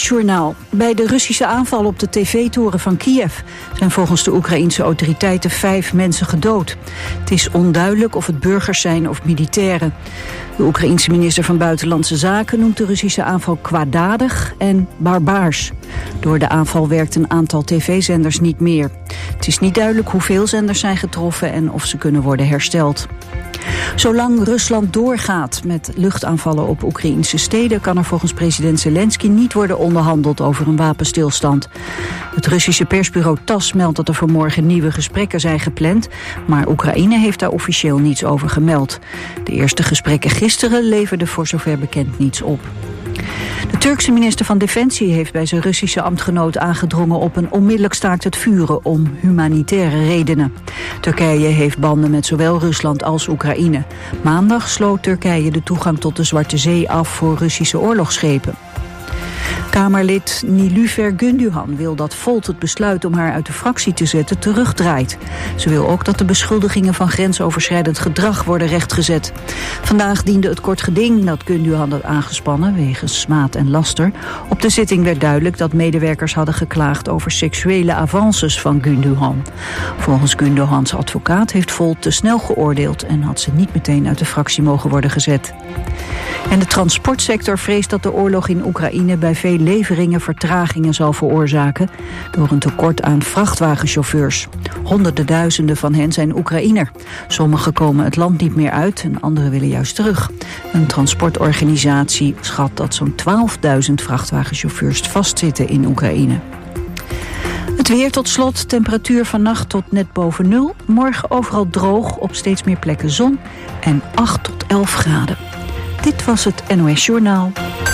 NOS-journaal. Bij de Russische aanval op de tv-toren van Kiev zijn volgens de Oekraïense autoriteiten 5 mensen gedood. Het is onduidelijk of het burgers zijn of militairen. De Oekraïense minister van Buitenlandse Zaken noemt de Russische aanval kwaadaardig en barbaars. Door de aanval werkt een aantal tv-zenders niet meer. Het is niet duidelijk hoeveel zenders zijn getroffen en of ze kunnen worden hersteld. Zolang Rusland doorgaat met luchtaanvallen op Oekraïnse steden, kan er volgens president Zelensky niet worden onderhandeld over een wapenstilstand. Het Russische persbureau TASS meldt dat er voor morgen nieuwe gesprekken zijn gepland, maar Oekraïne heeft daar officieel niets over gemeld. De eerste gesprekken gisteren leverden voor zover bekend niets op. De Turkse minister van Defensie heeft bij zijn Russische ambtgenoot aangedrongen op een onmiddellijk staakt het vuren om humanitaire redenen. Turkije heeft banden met zowel Rusland als Oekraïne. Maandag sloot Turkije de toegang tot de Zwarte Zee af voor Russische oorlogsschepen. Kamerlid Nilüfer Gündoğan wil dat Volt het besluit om haar uit de fractie te zetten terugdraait. Ze wil ook dat de beschuldigingen van grensoverschrijdend gedrag worden rechtgezet. Vandaag diende het kort geding dat Gündoğan had aangespannen wegens smaad en laster. Op de zitting werd duidelijk dat medewerkers hadden geklaagd over seksuele avances van Gündoğan. Volgens Gündoğans advocaat heeft Volt te snel geoordeeld en had ze niet meteen uit de fractie mogen worden gezet. En de transportsector vreest dat de oorlog in Oekraïne bij veel leveringen vertragingen zal veroorzaken door een tekort aan vrachtwagenchauffeurs. Honderden duizenden van hen zijn Oekraïner. Sommigen komen het land niet meer uit en anderen willen juist terug. Een transportorganisatie schat dat zo'n 12.000 vrachtwagenchauffeurs vastzitten in Oekraïne. Het weer tot slot, temperatuur vannacht tot net boven 0. Morgen overal droog, op steeds meer plekken zon en 8 tot 11 graden. Dit was het NOS Journaal.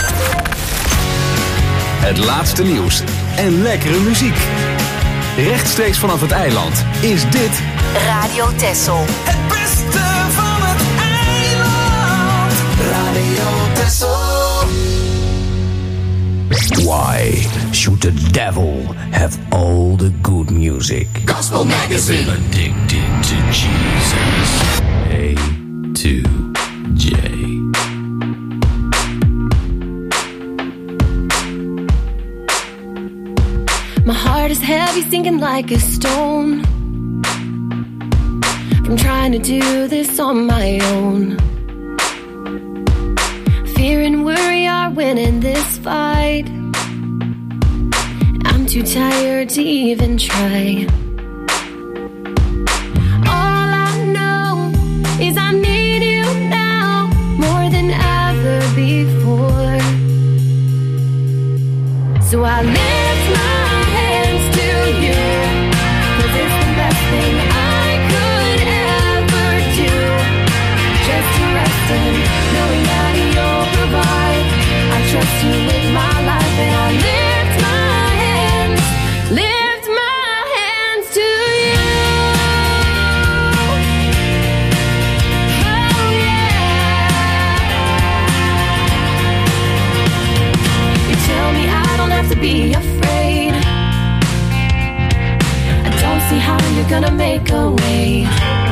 Het laatste nieuws en lekkere muziek. Rechtstreeks vanaf het eiland is dit Radio Texel. Het beste van het eiland. Radio Texel. Why should the devil have all the good music? Gospel Magazine. Addicted to Jesus. A to J. My heart is heavy, sinking like a stone, from trying to do this on my own. Fear and worry are winning this fight. I'm too tired to even try. All I know is I need you now more than ever before. So I lift my hands to you, 'cause it's the best thing I could ever do. Just to rest in knowing that you'll provide. I trust you with my life and I lift my hands to you. Oh yeah. You tell me I don't have to be afraid. I don't see how you're gonna make a way,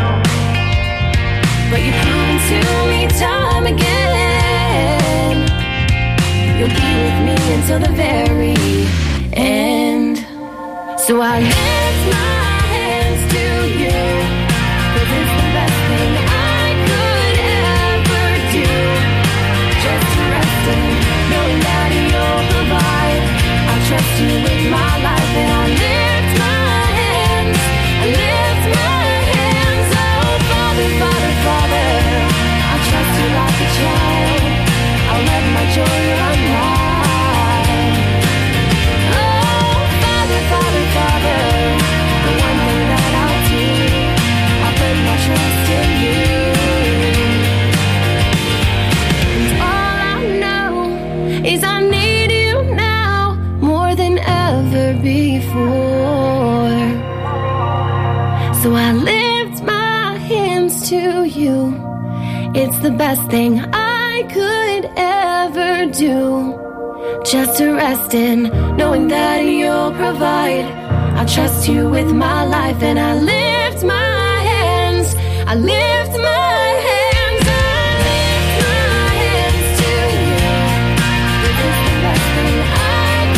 but you've proven to me time again you'll be with me until the very end. So I lift my hands to you, 'cause it's the best thing I could ever do. Just to rest in knowing that you'll provide. I trust you with my life and I lift my hands. I lift my hands. Oh Father, Father, Father, I trust you like a child. I'll let my joy run wild. Oh Father, Father, Father, the one thing that I'll do, I'll put my trust in you. And all I know is I need you now more than ever before. So I lift my hands to you. It's the best thing I could ever do. Just to rest in knowing that you'll provide. I trust you with my life and I lift my hands. I lift my hands. I lift my hands to you. It's the best thing I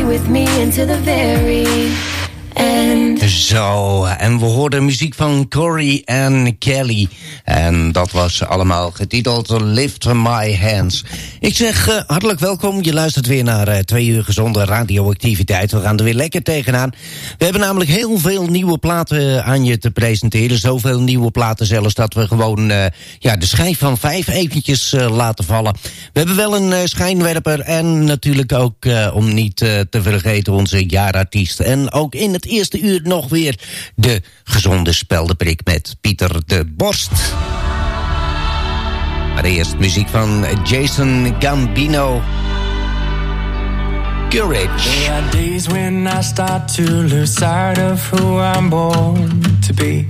with me until the very end. Zo, en we hoorden muziek van Corey en Kelly. En dat was allemaal getiteld Lift My Hands. Ik zeg hartelijk welkom. Je luistert weer naar 2 uur gezonde radioactiviteit. We gaan er weer lekker tegenaan. We hebben namelijk heel veel nieuwe platen aan je te presenteren. Zoveel nieuwe platen zelfs dat we gewoon de schijf van 5 eventjes laten vallen. We hebben wel een schijnwerper en natuurlijk ook om niet te vergeten onze jaarartiest. En ook in het eerste uur nog weer de gezonde speldenprik met Pieter de Borst. Maar eerst muziek van Jason Gambino. Courage. There are days when I start to lose sight of who I'm born to be.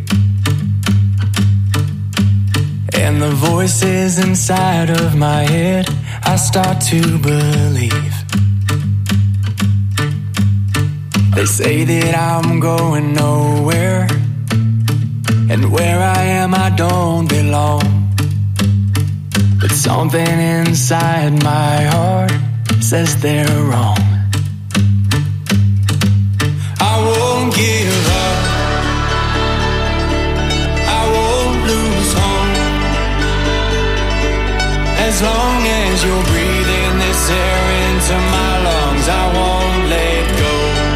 And the voices inside of my head I start to believe. They say that I'm going nowhere, and where I am I don't belong. But something inside my heart says they're wrong. I won't give up, I won't lose hope. As long as you're breathing this air into my lungs, I won't let go.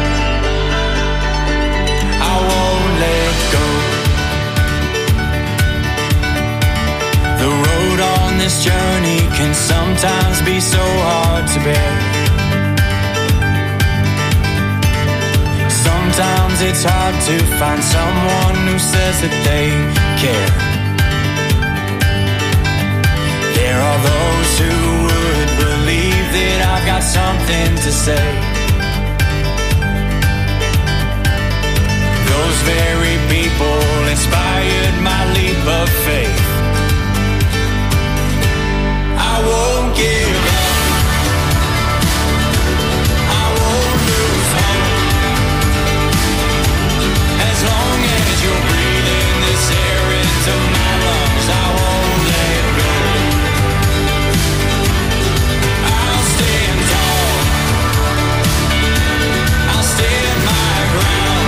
I won't let go. The road on this journey can sometimes be so hard to bear. Sometimes it's hard to find someone who says that they care. There are those who would believe that I've got something to say. Those very people inspired my leap of faith. I won't give up, I won't lose hope. As long as you're breathing this air into my lungs, I won't let go. I'll stand tall, I'll stand my ground,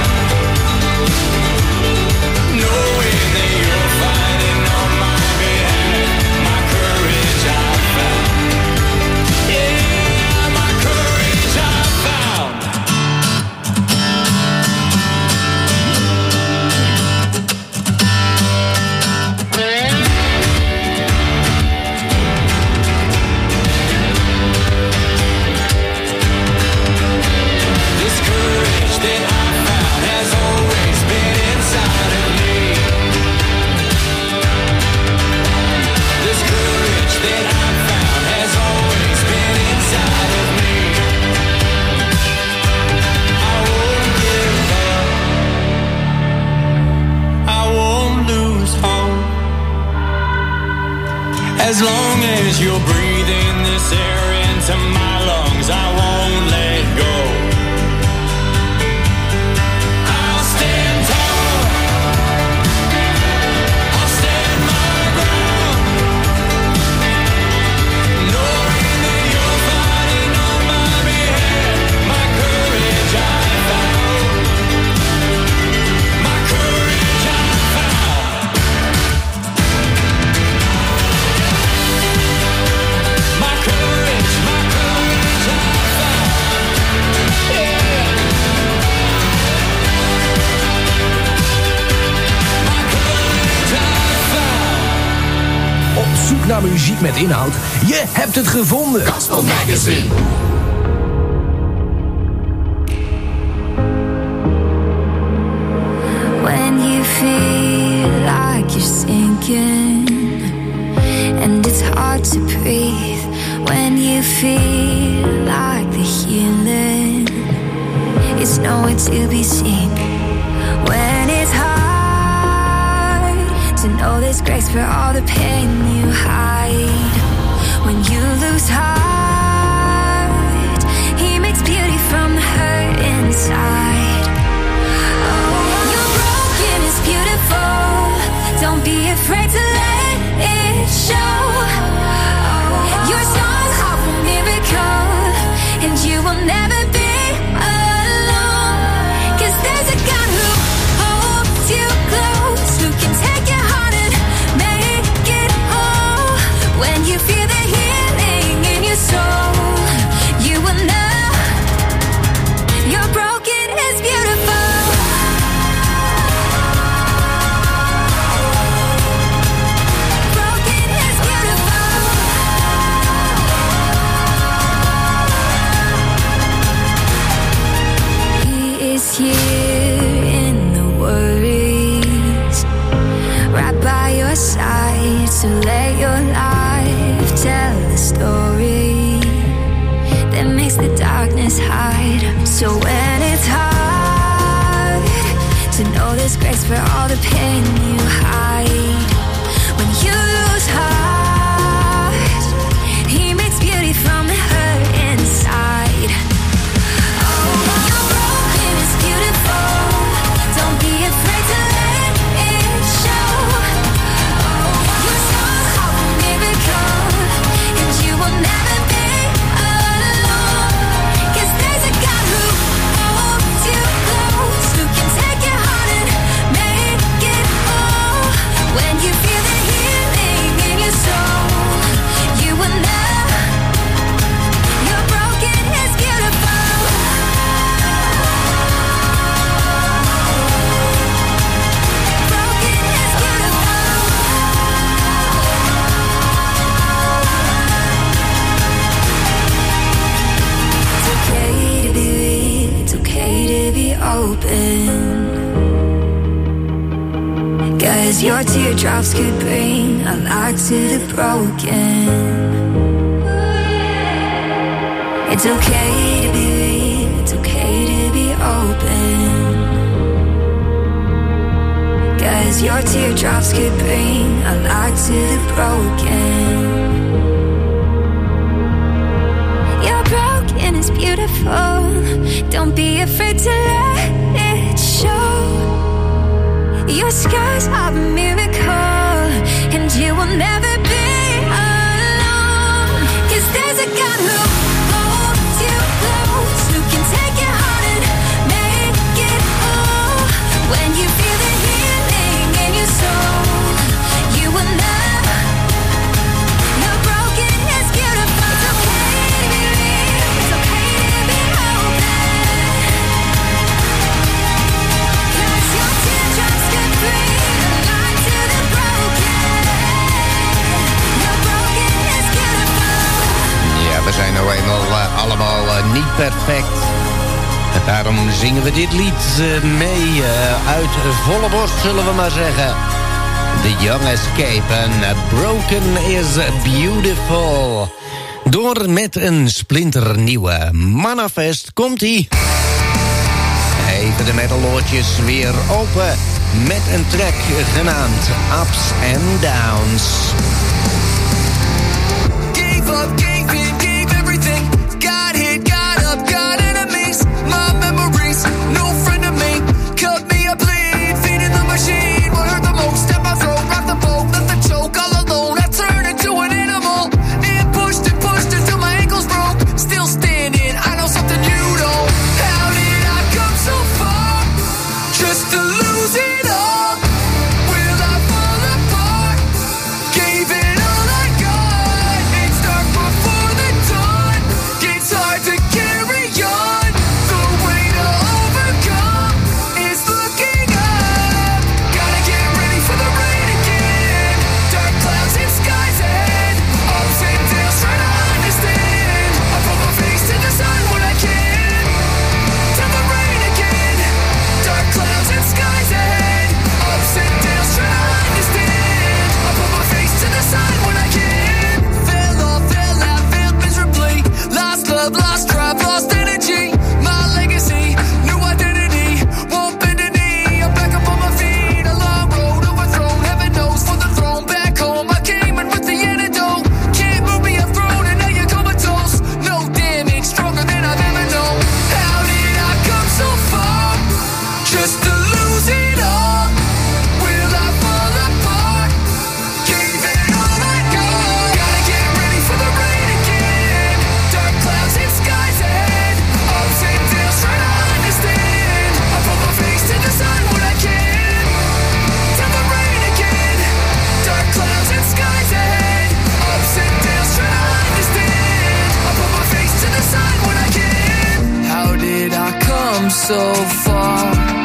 knowing that you're fighting on my behalf. My courage I found, yeah, my courage I found. This courage that I found has always been inside of me. This courage that I found has always been inside of me. I won't give up, I won't lose hope. As long as you're breathing this air into my lungs, I won't let go. I'll stand tall, I'll stand my ground, knowing that you're fighting on my behalf. My courage I found, my courage I found, my courage I found, yeah. My courage I found. Op zoek naar muziek met inhoud? Je hebt het gevonden. Gospel Magazine. When you feel like you're sinking and it's hard to breathe, when you feel like the healing is nowhere to be seen, when it's hard to know there's grace for all the pain you hide, when you lose heart, he makes beauty from the hurt inside. You're broken is beautiful. Don't be afraid to let it show. Your scars are a miracle, and you will never be inside. So when it's hard to know there's grace for all the pain you hide, when you lose heart, he makes beauty from the hurt inside. Oh, you're broken, it's beautiful. Don't be afraid to let it show. Oh, your scars are a miracle, and you will never be alone. 'Cause there's a God who holds you close, who can take your heart and make it whole. When you feel the healing in your soul, you will know you're broken is beautiful. Broken is beautiful. It's okay to be real, it's okay to be open. 'Cause your teardrops could bring a light to the broken. It's okay to be real, it's okay to be open. 'Cause your teardrops could bring a light to the broken. You're broken is beautiful. Don't be afraid to let it show. Your scars are a miracle, and you will never be alone. 'Cause there's a God who holds you close, who can take your heart and make it whole. When you feel the healing in your soul, you will know you're broken is beautiful. It's okay to be real, it's okay to be open. 'Cause your teardrops could bring a light to the broken. You're broken is beautiful. Ja, we zijn nou eenmaal allemaal niet perfect. En daarom zingen we dit lied mee uit volle borst, zullen we maar zeggen. The Young Escape en Broken is Beautiful. Door met een splinternieuwe Manifest komt-ie. Even de metaloortjes weer open met een track genaamd Ups and Downs. Gave up, gave in, gave everything. Got hit, got up, got enemies. My memories, no friend of me. Cut me a bleed, feeding the machine. What hurt the most? Step my throat, rock the boat, let the choke all alone. I turned into an animal. It pushed until my ankles broke. Still standing, I know something you don't. How did I come so far? Just to lose it all. Will I fall apart? Gave it all I got. It's dark before the dawn. It's hard to carry on. The way to overcome is looking up. Gotta get ready for the rain again. Dark clouds and skies ahead. Ups and downs trying to understand. I put my face to the sun when I can. Till the rain again. Dark clouds and skies ahead. Ups and downs trying to understand. I put my face to the sun when I can. Fell off, fell out, failed miserably. Lost love, lost drive, lost energy. My legacy, new identity. Won't bend a knee. I'm back up on my feet. A long road overthrown. Heaven knows for the throne. Back home, I came in with the antidote. Can't move me, I've thrown, and now you're comatose. No damage, stronger than I've ever known. How did I come so far? Just to lose it all. Will I fall apart? Gave it all I got. Gotta get ready for the rain again. Dark clouds and skies ahead. Ups and downs trying to understand. I put my face to the sun when I can. Till the rain again. Dark clouds and skies ahead. Ups and downs trying to understand. I put my face to the sun when I can. How did I come so far?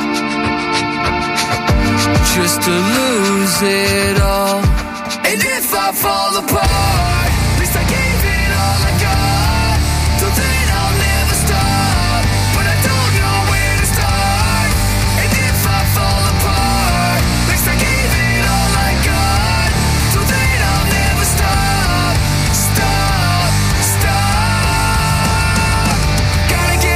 Just to lose it all. And if I fall apart, at least I gave it all I got. Till then I'll never stop. But I don't know where to start. And if I fall apart, at least I gave it all I got. Till then I'll never stop. Stop, stop. Gotta get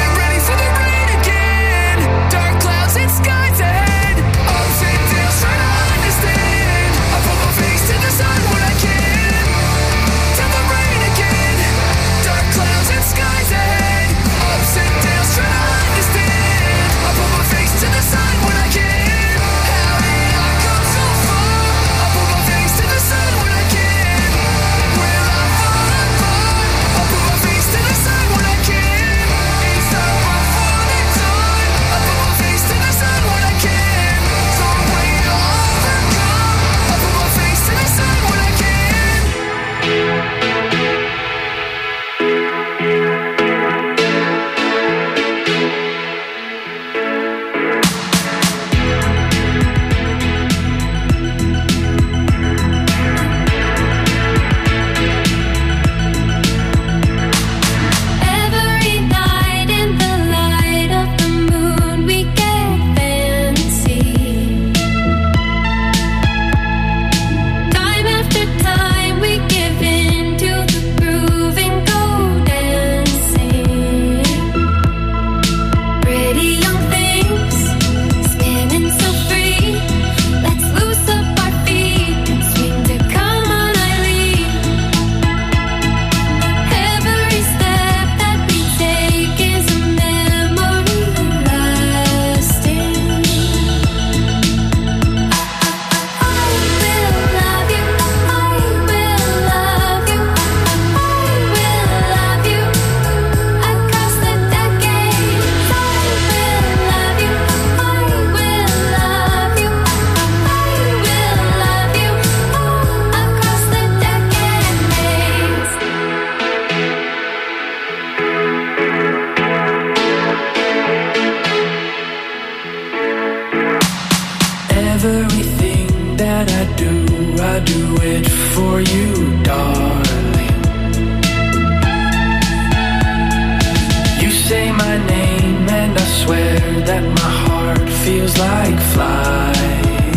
scared that my heart feels like flying.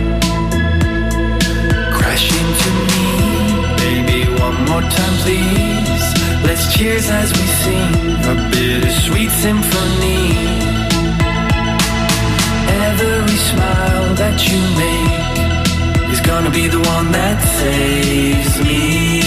Crash into me, baby, one more time please. Let's cheers as we sing a bittersweet symphony. Every smile that you make is gonna be the one that saves me.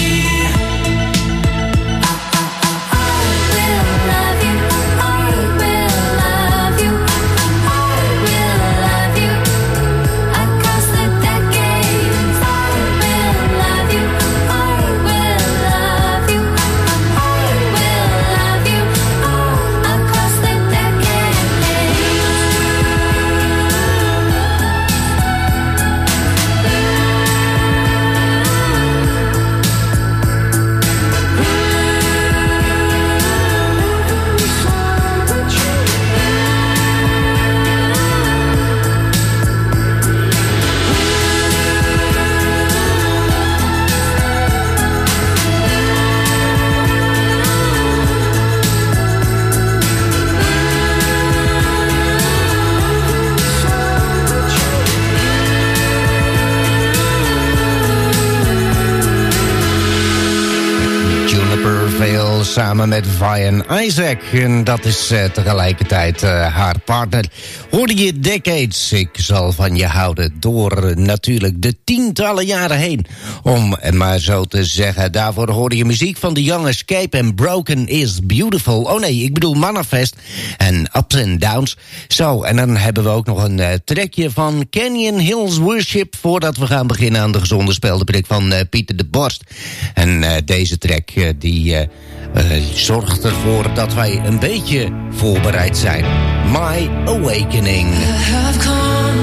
Samen met Vian Isaac. En dat is tegelijkertijd haar partner. Hoorde je Decades, ik zal van je houden. Door natuurlijk de tientallen jaren heen. Om het maar zo te zeggen. Daarvoor hoorde je muziek van The Young Escape en Broken is Beautiful. Oh nee, ik bedoel Manifest en Ups and Downs. Zo, en dan hebben we ook nog een trekje van Canyon Hills Worship. Voordat we gaan beginnen aan de gezonde speldenprik van Pieter de Borst. En deze track die zorgt ervoor dat wij een beetje voorbereid zijn. My Awakening. I have come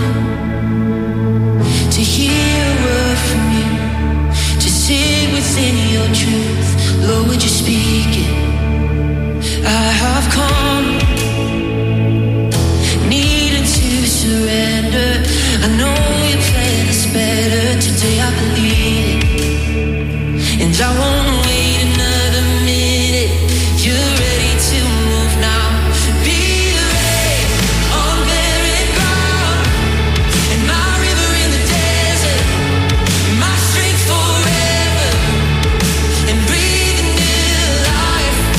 to hear a word from you, to sit within your truth. Lord, would you speak it? I have come needing to surrender. I know your plan is better. Today I believe it, and I won't wait another minute. You're ready to move now. Be ready on barren ground, and my river in the desert, my strength forever, and breathe new life.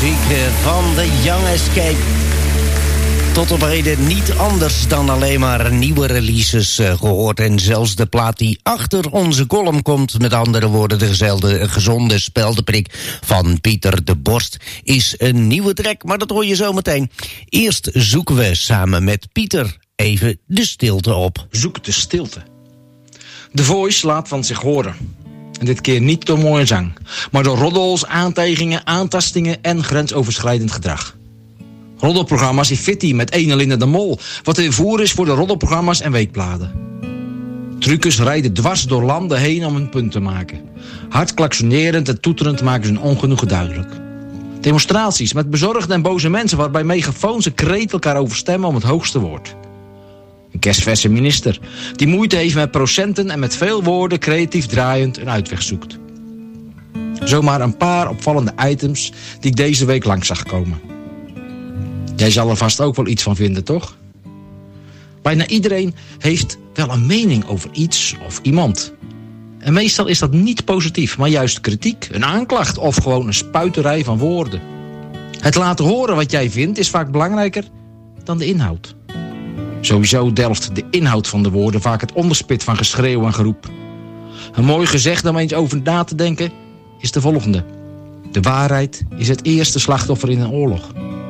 muziek van The Young Escape. Tot op heden niet anders dan alleen maar nieuwe releases gehoord. En zelfs de plaat die achter onze column komt, met andere woorden de gezonde speldenprik van Pieter de Borst, is een nieuwe track, maar dat hoor je zo meteen. Eerst zoeken we samen met Pieter even de stilte op. Zoek de stilte. The Voice laat van zich horen. En dit keer niet door mooie zang, maar door roddels, aantijgingen, aantastingen en grensoverschrijdend gedrag. Roddelprogramma's die fitty met ene Linda de Mol, wat de voer is voor de roddelprogramma's en weekbladen. Truckers rijden dwars door landen heen om een punt te maken. Hard klaksonerend en toeterend maken ze hun ongenoegen duidelijk. Demonstraties met bezorgde en boze mensen waarbij megafoons en kreet elkaar overstemmen om het hoogste woord. Een kerstverse minister die moeite heeft met procenten en met veel woorden creatief draaiend een uitweg zoekt. Zomaar een paar opvallende items die ik deze week langs zag komen. Jij zal er vast ook wel iets van vinden, toch? Bijna iedereen heeft wel een mening over iets of iemand. En meestal is dat niet positief, maar juist kritiek, een aanklacht of gewoon een spuiterij van woorden. Het laten horen wat jij vindt is vaak belangrijker dan de inhoud. Sowieso delft de inhoud van de woorden vaak het onderspit van geschreeuw en geroep. Een mooi gezegde om eens over na te denken is de volgende. De waarheid is het eerste slachtoffer in een oorlog.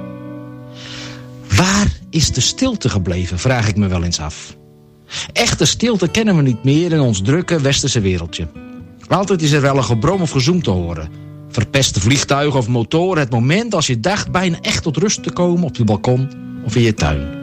Waar is de stilte gebleven, vraag ik me wel eens af. Echte stilte kennen we niet meer in ons drukke westerse wereldje. Altijd is er wel een gebrom of gezoem te horen. Verpeste vliegtuigen of motoren, het moment als je dacht bijna echt tot rust te komen op je balkon of in je tuin.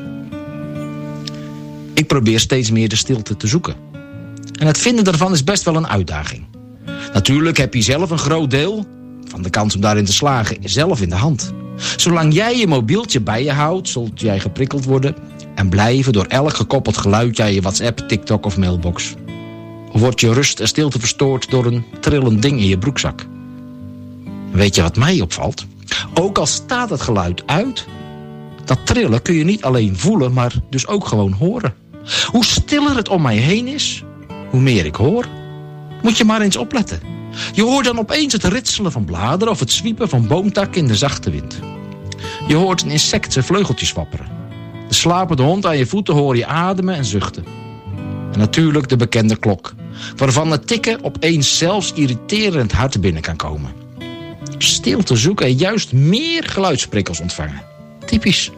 Ik probeer steeds meer de stilte te zoeken. En het vinden daarvan is best wel een uitdaging. Natuurlijk heb je zelf een groot deel van de kans om daarin te slagen zelf in de hand. Zolang jij je mobieltje bij je houdt, zult jij geprikkeld worden en blijven door elk gekoppeld geluidje aan je WhatsApp, TikTok of mailbox. Of wordt je rust en stilte verstoord door een trillend ding in je broekzak. Weet je wat mij opvalt? Ook al staat het geluid uit, dat trillen kun je niet alleen voelen, maar dus ook gewoon horen. Hoe stiller het om mij heen is, hoe meer ik hoor. Moet je maar eens opletten. Je hoort dan opeens het ritselen van bladeren of het zwiepen van boomtakken in de zachte wind. Je hoort een insect zijn vleugeltjes wapperen. De slapende hond aan je voeten hoor je ademen en zuchten. En natuurlijk de bekende klok, waarvan het tikken opeens zelfs irriterend hard binnen kan komen. Stilte zoeken en juist meer geluidsprikkels ontvangen. Typisch.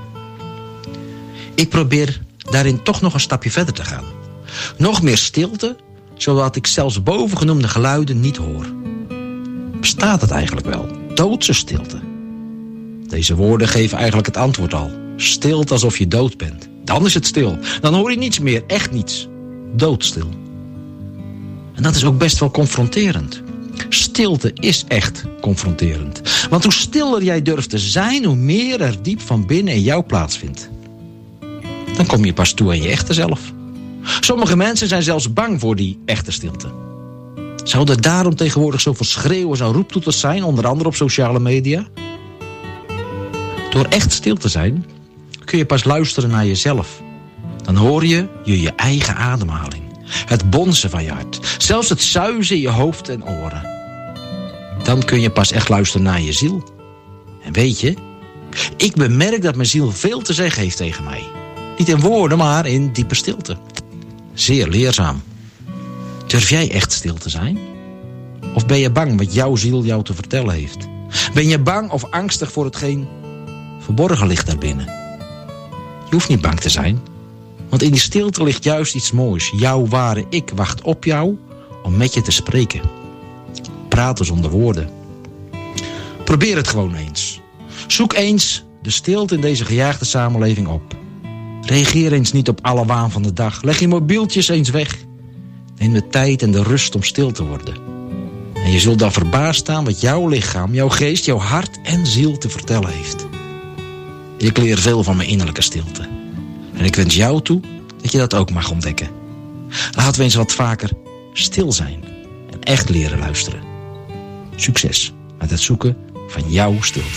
Ik probeer daarin toch nog een stapje verder te gaan. Nog meer stilte, zodat ik zelfs bovengenoemde geluiden niet hoor. Bestaat het eigenlijk wel? Doodse stilte. Deze woorden geven eigenlijk het antwoord al. Stilte alsof je dood bent. Dan is het stil. Dan hoor je niets meer, echt niets. Doodstil. En dat is ook best wel confronterend. Stilte is echt confronterend. Want hoe stiller jij durft te zijn, hoe meer er diep van binnen in jou plaatsvindt. Dan kom je pas toe aan je echte zelf. Sommige mensen zijn zelfs bang voor die echte stilte. Zou er daarom tegenwoordig zoveel schreeuwen en roeptoeters zijn, onder andere op sociale media? Door echt stil te zijn, kun je pas luisteren naar jezelf. Dan hoor je je eigen ademhaling. Het bonzen van je hart. Zelfs het suizen in je hoofd en oren. Dan kun je pas echt luisteren naar je ziel. En weet je, ik bemerk dat mijn ziel veel te zeggen heeft tegen mij. Niet in woorden, maar in diepe stilte. Zeer leerzaam. Durf jij echt stil te zijn? Of ben je bang wat jouw ziel jou te vertellen heeft? Ben je bang of angstig voor hetgeen verborgen ligt daarbinnen? Je hoeft niet bang te zijn. Want in die stilte ligt juist iets moois. Jouw ware ik wacht op jou om met je te spreken. Praten zonder woorden. Probeer het gewoon eens. Zoek eens de stilte in deze gejaagde samenleving op. Reageer eens niet op alle waan van de dag. Leg je mobieltjes eens weg. Neem de tijd en de rust om stil te worden. En je zult dan verbaasd staan wat jouw lichaam, jouw geest, jouw hart en ziel te vertellen heeft. Ik leer veel van mijn innerlijke stilte. En ik wens jou toe dat je dat ook mag ontdekken. Laten we eens wat vaker stil zijn en echt leren luisteren. Succes met het zoeken van jouw stilte.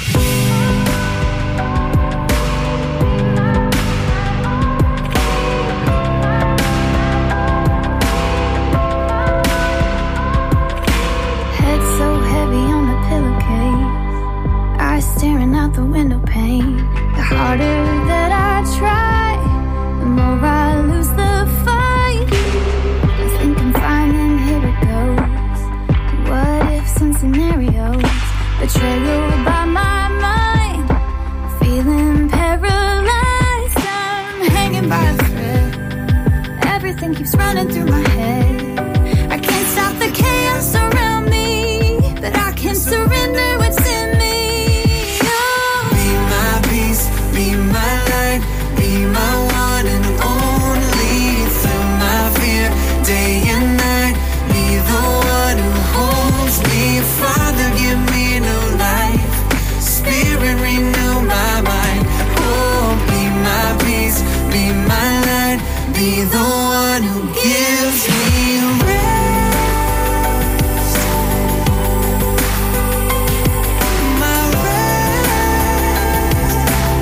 something keeps running through my head. I can't stop the chaos around me, but I can surrender what's in me. Oh. Be my peace, be my light, be my one and only. Through my fear, day and night, be the one who holds me. Father, give me new life. Spirit, renew my mind. Oh, be my peace, be my light, be the one who gives me rest. My rest.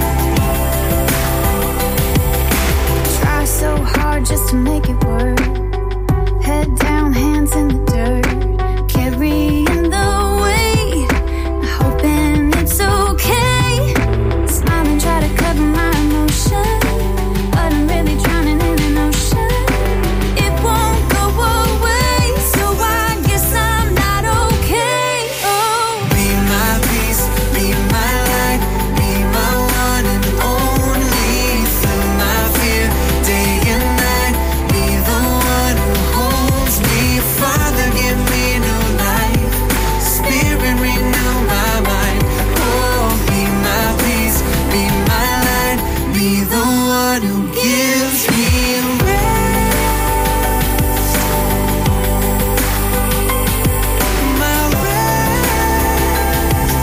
Try so hard just to make it work. Head down, hands in the dirt. Carrying the weight, hoping it's okay. Smiling, try to cover my emotion, but I'm really drowning in an ocean. It won't go away, so I guess I'm not okay. Oh, be my peace, be my light, be my one and only. Through my fear, day and night, be the one who holds me. Father, give me new life. Spirit, renew my mind. Oh, be my peace, be my light, be the one who gives me rest. My rest.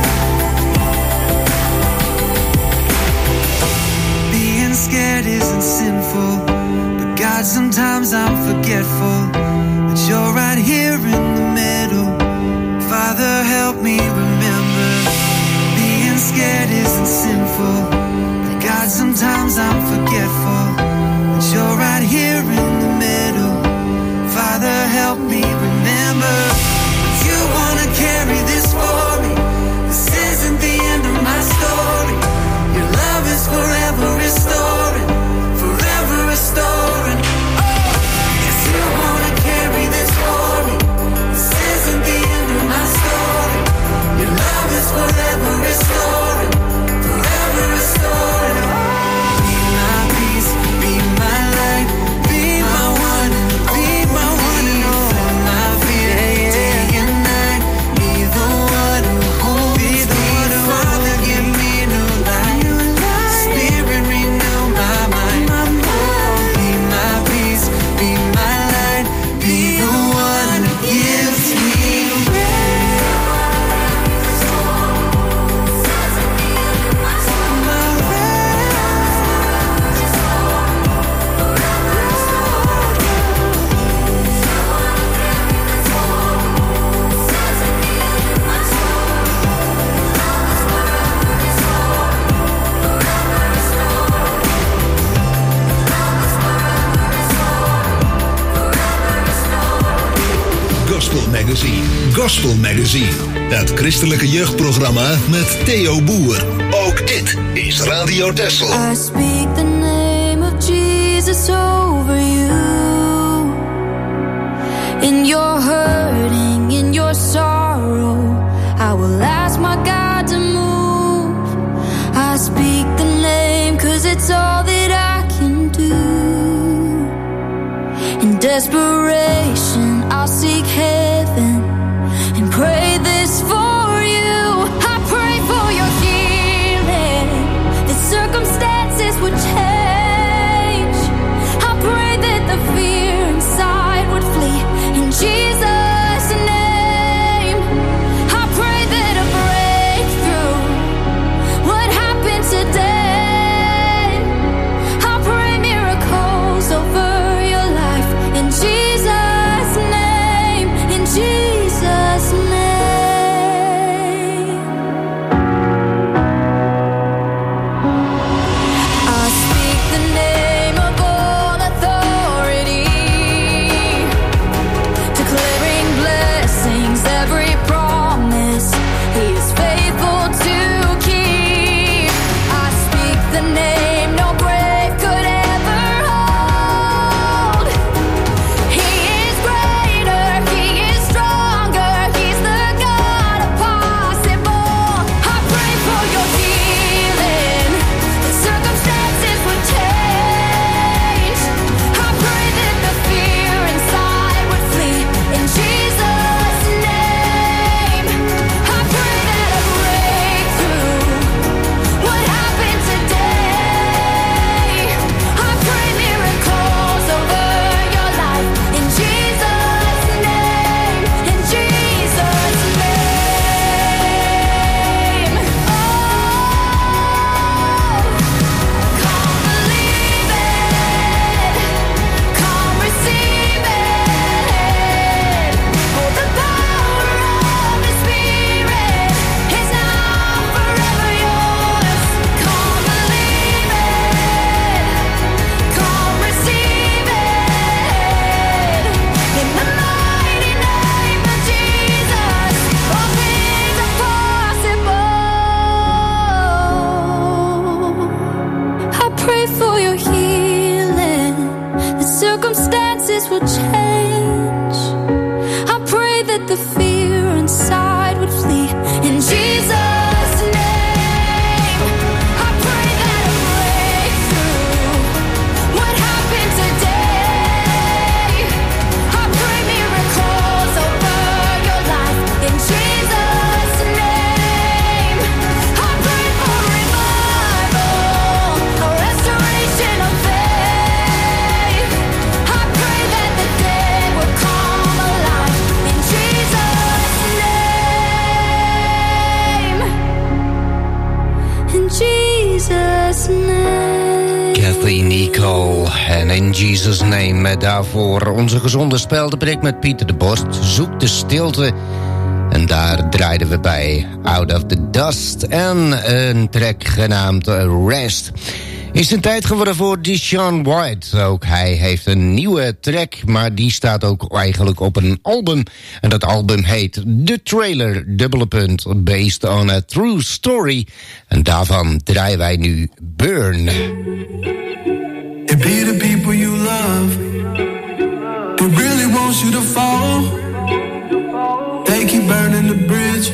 Being scared isn't sinful, but God, sometimes I'm forgetful that you're right here in the middle. Father, help me remember. Being scared isn't sinful, but God, sometimes I'm forgetful that you're right here in the middle. Father, help me remember. You wanna carry this for me. This isn't the end of my story. Your love is forever restoring, forever restoring. Oh, yes, you wanna carry this for me. This isn't the end of my story. Your love is forever restoring, forever restoring. Be my peace, be my light, be my one and be my one and all. Through my fear, day and night, be the one who holds me. Father, give me new life. Spirit, renew my mind. Oh, be my peace, be my light, be the one who gives me rest. My Gospel Magazine. Gospel Magazine. Het christelijke jeugdprogramma met Theo Boer. Ook dit is Radio Texel. I speak the name of Jesus over you. In your hurting, in your sorrow, I will ask my God to move. I speak the name 'cause it's all that I can do. In desperation, I'll seek heaven and pray this for you. I pray for your healing, that circumstances would change. I pray that the fear inside would flee in Jesus' name. I pray that a breakthrough would happen today. I pray miracles over your life in Jesus' name, in this will change. I pray that the fear inside would flee. In Jesus' name, I pray that a breakthrough would happen today. I pray miracles over your life. In Jesus' name, I pray for revival, a restoration of faith. I pray that the dead will come alive. In Jesus' name. In Jesus' name. Kathy Nicole en In Jesus' Name. Met daarvoor onze gezonde speldenprik met Pieter de Bos. Zoek de stilte. En daar draaiden we bij Out of the Dust. En een track genaamd Rest. Is een tijd geworden voor Deshaun White. Ook hij heeft een nieuwe track, maar die staat ook eigenlijk op een album. En dat album heet The Trailer, _, based on a true story. En daarvan draaien wij nu Burn. It be the people you love that really wants you to fall. They keep burning the bridge.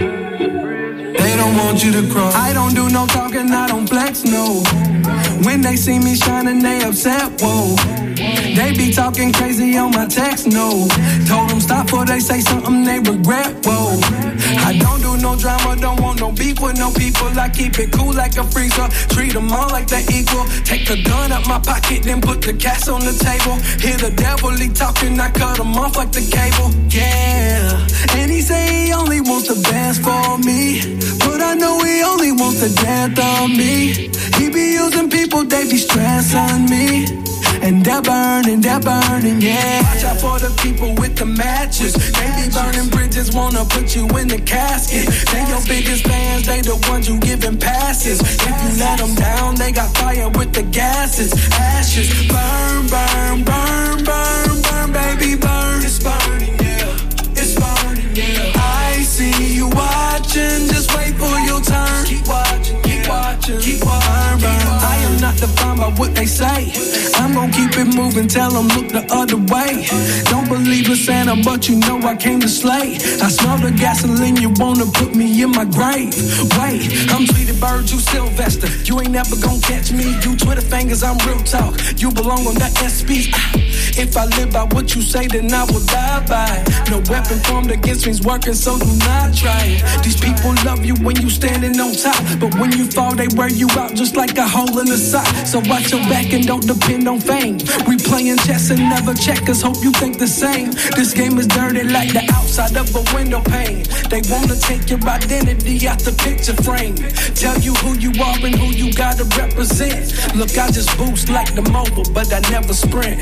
They don't want you to cross. I don't do no talking, I don't flex, no. When they see me shining, they upset, whoa. They be talking crazy on my text, no. Told them stop before they say something they regret, whoa. I don't do no drama, don't want no beef with no people. I keep it cool like a freezer, treat them all like they equal. Take the gun out my pocket, then put the cash on the table. Hear the devil, he talking, I cut him off like the cable, yeah. And he say he only wants the best for me, but I know he only wants the death of me. He be using people, they be stressing me. And they're burning, yeah. Watch out for the people with the matches. They be burning bridges, wanna put you in the casket. They your biggest fans, they the ones you giving passes. If you let them down, they got fire with the gases. Ashes, burn, burn, burn, burn, burn, baby, burn. It's burning, yeah. It's burning, yeah. I see you watching, just wait for your turn. Keep watching, keep watching, keep watching. Burn, burn. I am not defined by what they say. I'm gon' keep it moving, tell them look the other way. Don't believe in Santa, but you know I came to slay. I smell the gasoline, you wanna put me in my grave. Wait, I'm Tweety Bird, you Sylvester. You ain't never gon' catch me, you Twitter fingers, I'm real talk. You belong on the SPs. If I live by what you say, then I will die by it. No weapon formed against me's working, so do not try it. These people love you when you standing on top, but when you fall, they wear you out just like a hole in a sock. So watch your back and don't depend on fame. We playing chess and never checkers, hope you think the same. This game is dirty like the outside of a window pane. They wanna take your identity out the picture frame. Tell you who you are and who you gotta represent. Look, I just boost like the mobile, but I never sprint.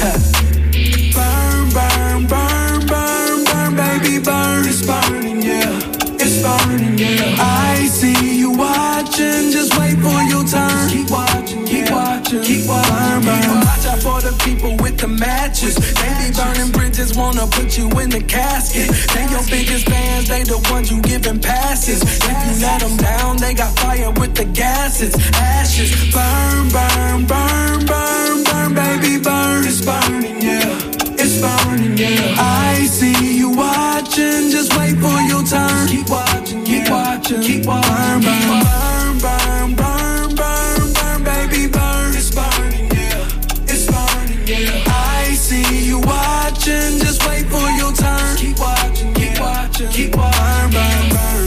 Burn, burn, burn, burn, burn, baby, burn. It's burning, yeah. It's burning, yeah. I see you watching, just wait for your turn. Keep watching, keep watching, keep watching. Burn, burn. Watch out for the people with the matches. They be burning bridges, wanna put you in the casket. They your biggest fans, they the ones you giving passes. If you let them down, they got fire with the gases. Ashes, burn, burn, burn, burn, burn, baby, burn. It's burning, yeah. It's burning, yeah. I see you watching, just wait for your turn. Keep watching, keep watching, keep watching. Burn, burn, burn, burn, burn, burn, baby, burn. It's burning, yeah. It's burning, yeah. I see you watching, just wait for your turn. Keep watching, keep watching, keep watching. Burn, burn, burn.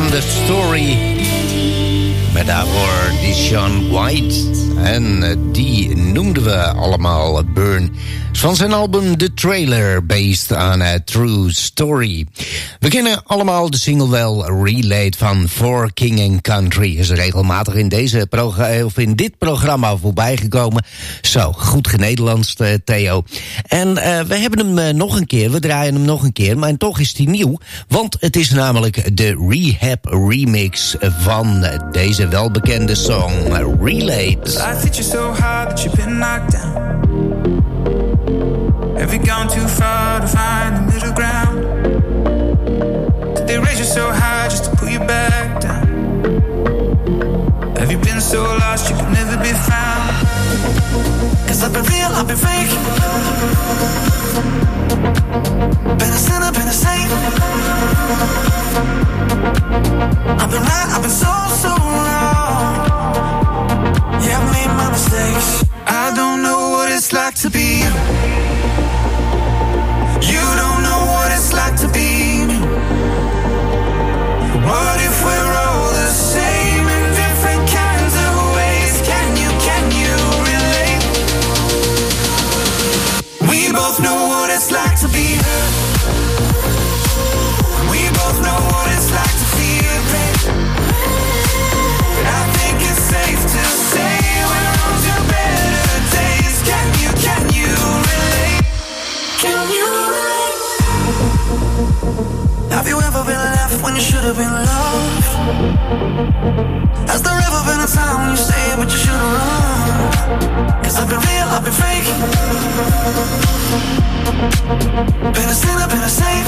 van The Story. Met daarvoor Deshaun White. En die noemden we allemaal Burn. Van zijn album The Trailer, based on a True Story. We kennen allemaal de single wel, Relate van For King and Country. Is regelmatig in dit programma voorbij gekomen. Zo, goed genederlandst, Theo. En we hebben hem nog een keer, we draaien hem nog een keer. Maar toch is hij nieuw, want het is namelijk de Rehab remix van deze welbekende song, Relate. Life hit you so hard that you've been knocked down. Have you gone too far to find the middle ground? Did they raise you so high just to pull you back down? Have you been so lost you could never be found? 'Cause I've been real, I've been fake. Been a sinner, been a saint. I've been right, I've been so wrong. Yeah, I've made my mistakes. I don't know what it's like to be you. You don't know what it's like to be me. What if we're all the same in different kinds of ways? Can you relate? We both know what it's like to be hurt. We both know what it's like to feel pain. But I think it's safe to say we're on to better days. Can you relate? Can you relate? Have you ever been left when you should have been loved? Has there ever been a time when you stayed but you should have run? 'Cause I've been real, I've been fake. Been a sinner, been a saint.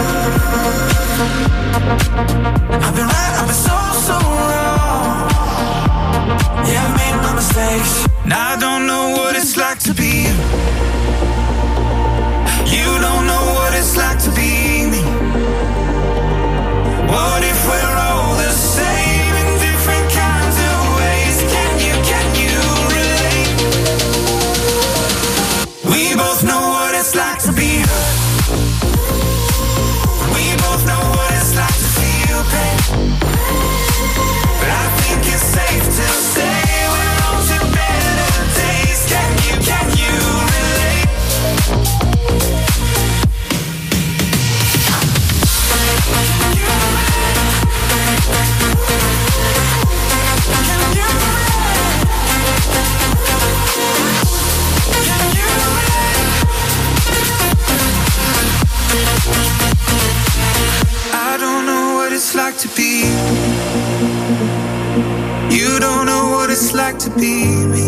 I've been right, I've been so wrong. Yeah, I've made my mistakes. Now I don't know what it's like to be you. You don't know what it's like to be me. What if we're all the same in different kinds of ways? Can you relate? We both know what it's like to be hurt. We both know what it's like to feel pain. But I think it's safe to say we're on to better days. Can you relate? I don't know what it's like to be. You don't know what it's like to be me.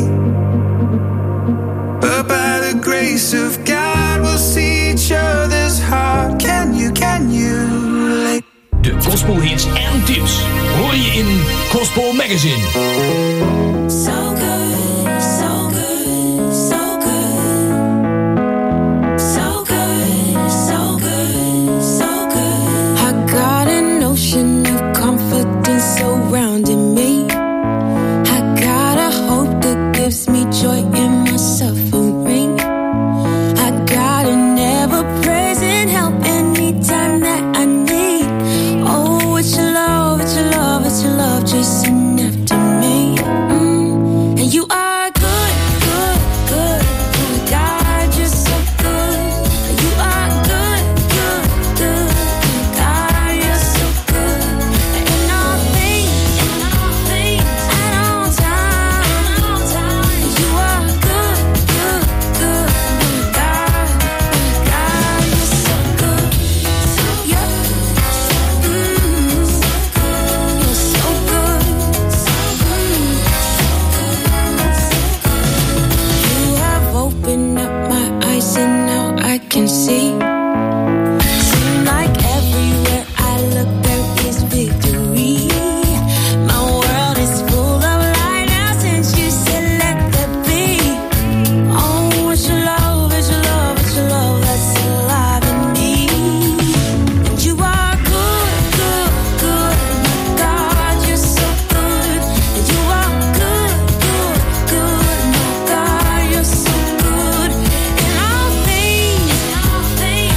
But by the grace of God we'll see each other's heart. Can you relate? De gospelhits en tips hoor je in Gospel Magazine. So good, so good, so good. So good, so good, so good. I got an ocean of confidence surrounding me. I got a hope that gives me joy in my suffering. I got an ever-present help anytime that I need. Oh, it's your love, it's your love, it's your love chasing after me. And you are good, good, good. Oh my God, you're so good. You are good, good, good. Oh my God, you're so good. In all things, at all times. You are good, good, good. Oh my God, you're so good. You're so good. You have opened up my eyes and now I can see. Seem like everywhere I look there is victory. My world is full of light now since you said let there be. Oh, it's your love, it's your love, it's your love that's alive in me. And you are good, good, good. My God, you're so good. And you are good, good, good. My God, you're so good. In all things,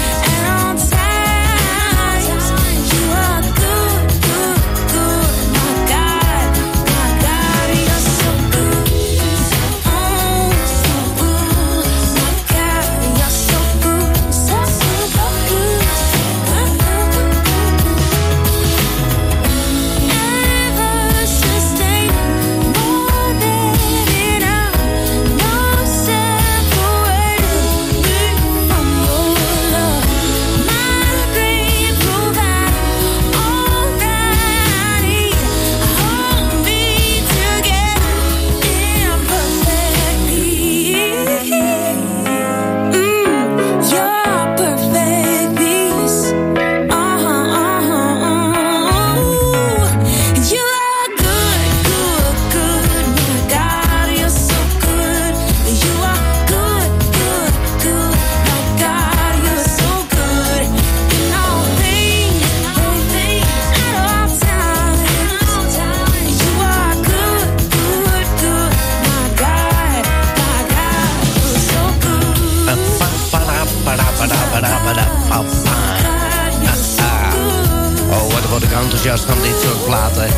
Oh, wat word ik enthousiast van dit soort platen.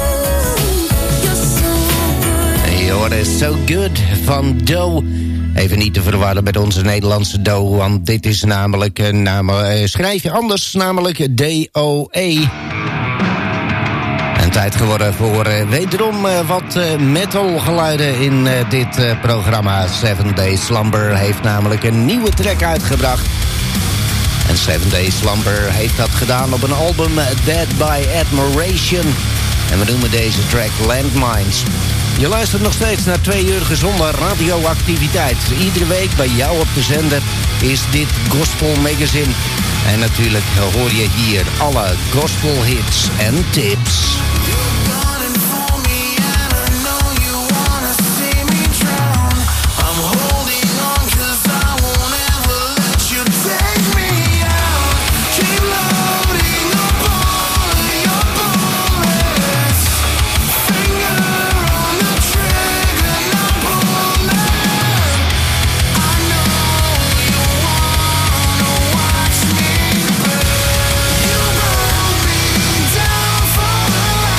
En je hoorde So Good van Doe. Even niet te verwarren met onze Nederlandse Doe, want dit is namelijk schrijf je anders, namelijk D-O-E. En tijd geworden voor wederom wat metalgeluiden in dit programma. 7 Days Slumber heeft namelijk een nieuwe track uitgebracht. En 7 Days Slumber heeft dat gedaan op een album Dead by Admiration. En we noemen deze track Landmines. Je luistert nog steeds naar 2 uur gezonde radioactiviteit. Iedere week bij jou op de zender is dit Gospel Magazine. En natuurlijk hoor je hier alle gospel hits en tips. Down for the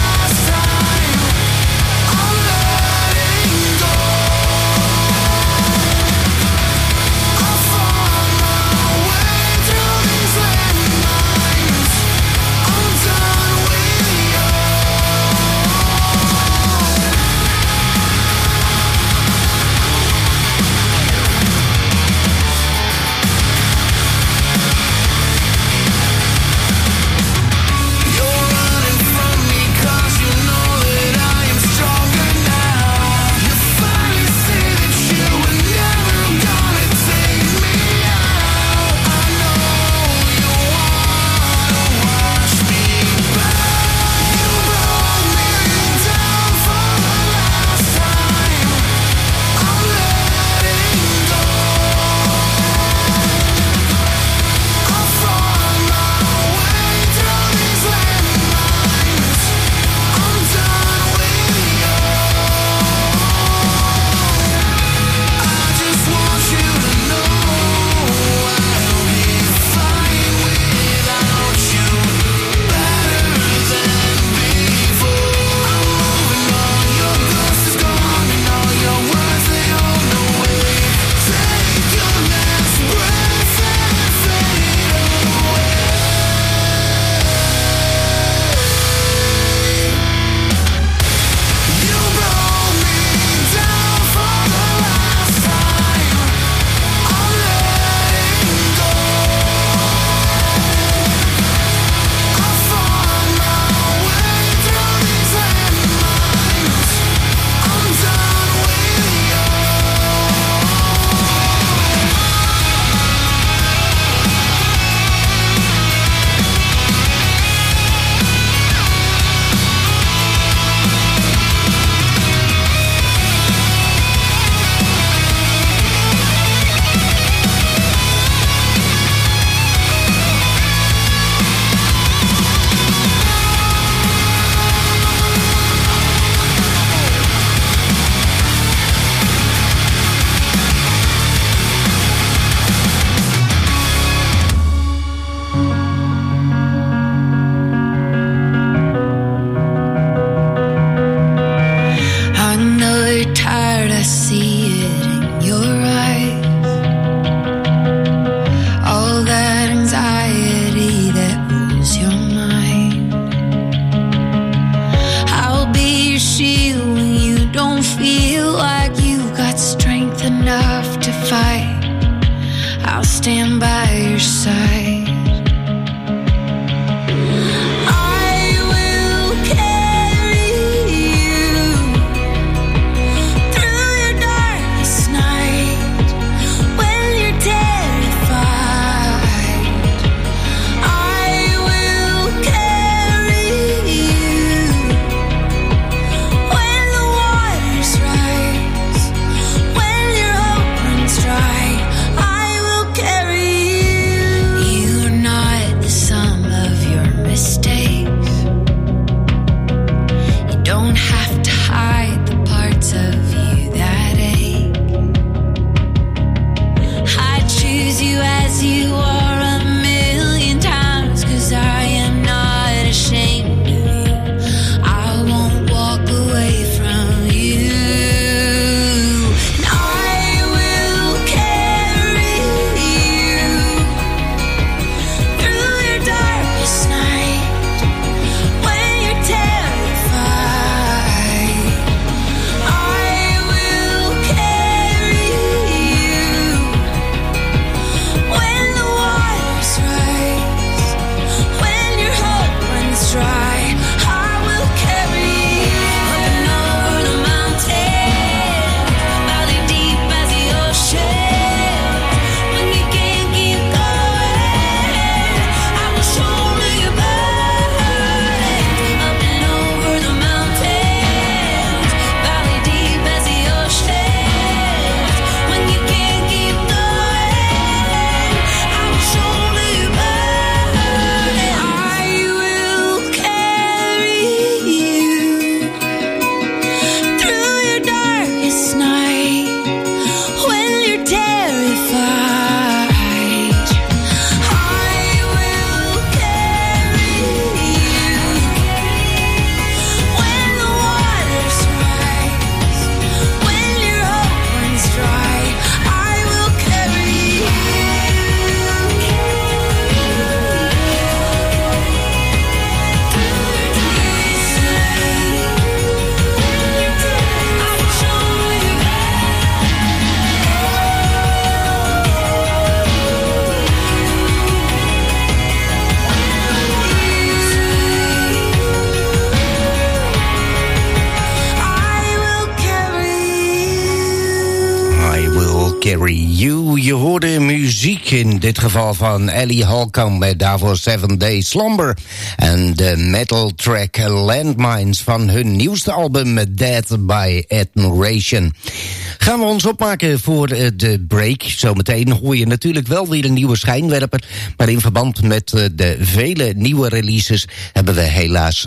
muziek. In dit geval van Ellie Holcomb met daarvoor 7 Days Slumber. En de metal track Landmines van hun nieuwste album Death by Admiration. Gaan we ons opmaken voor de break. Zometeen hoor je natuurlijk wel weer een nieuwe schijnwerper. Maar in verband met de vele nieuwe releases hebben we helaas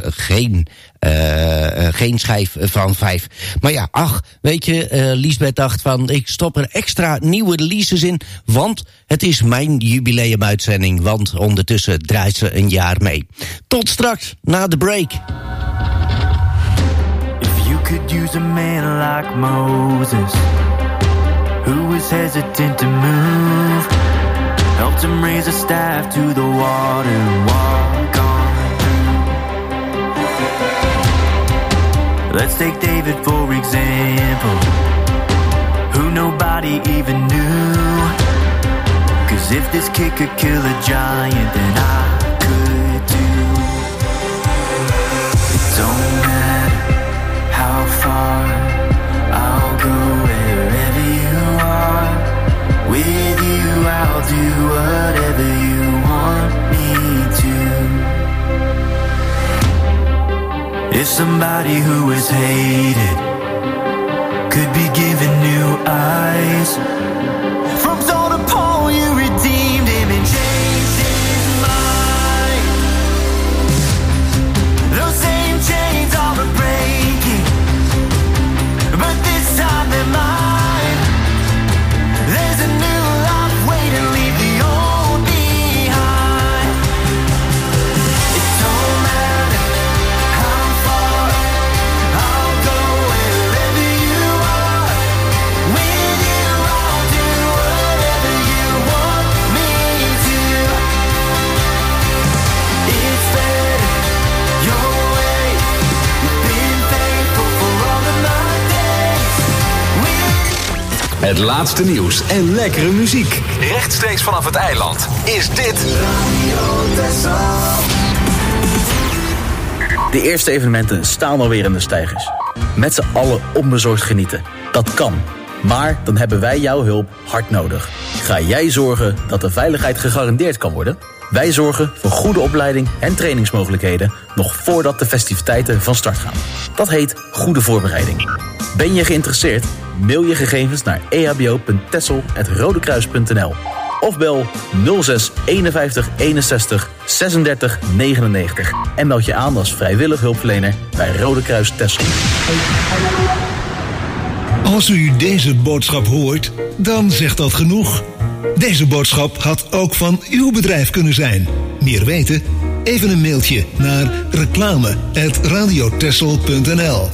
geen schijf van 5. Maar ja, weet je, Liesbeth dacht van, ik stop er extra nieuwe releases in, want het is mijn jubileumuitzending, want ondertussen draait ze een jaar mee. Tot straks, na de break. If you could use a man like Moses, who was hesitant to move, helped him raise a staff to the water and walk on. Let's take David for example, who nobody even knew. 'Cause if this kid could kill a giant, then I could too. It don't matter how far, I'll go wherever you are. With you I'll do whatever you want me to. If somebody who is hated could be given new eyes, from Saul to Paul you redeemed him and changed his mind. Those same chains are breaking, but this time they're mine. There's a new life waiting, leave the old behind. It don't matter how far, I'll go wherever you are. With you I'll do whatever you want me to. It's better your way. You've been faithful for all of my days. Het laatste nieuws en lekkere muziek. Rechtstreeks vanaf het eiland is dit De eerste evenementen staan alweer in de steigers. Met z'n allen onbezorgd genieten. Dat kan. Maar dan hebben wij jouw hulp hard nodig. Ga jij zorgen dat de veiligheid gegarandeerd kan worden? Wij zorgen voor goede opleiding en trainingsmogelijkheden nog voordat de festiviteiten van start gaan. Dat heet goede voorbereiding. Ben je geïnteresseerd? Mail je gegevens naar ehbo.tessel@rodekruis.nl of bel 06 51 61 36 99 en meld je aan als vrijwillig hulpverlener bij Rode Kruis Tessel. Als u deze boodschap hoort, dan zegt dat genoeg. Deze boodschap had ook van uw bedrijf kunnen zijn. Meer weten? Even een mailtje naar reclame@radiotessel.nl.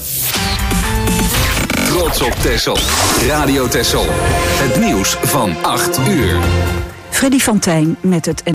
Trots op Texel. Radio Texel. Het nieuws van 8 uur. Freddy van Tijn met het